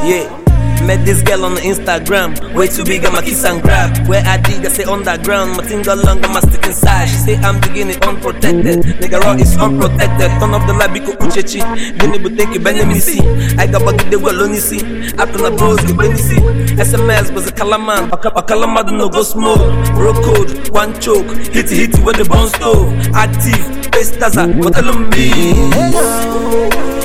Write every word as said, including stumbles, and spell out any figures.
Yeah. Met this girl on Instagram, way too big, I'ma kiss and grab. Where I dig, I say underground, my thing got long, I'ma stick inside. She say I'm digging it unprotected, nigga raw is unprotected. Turn off the light, biko uchechi, dini butenki bene misi. I got bagi de well only see, after na bros go beni see. S M S was a calaman, a calamad no go smoke. Bro code, one choke, hitty hitty when the bone stove. Active, face taza, but tell me.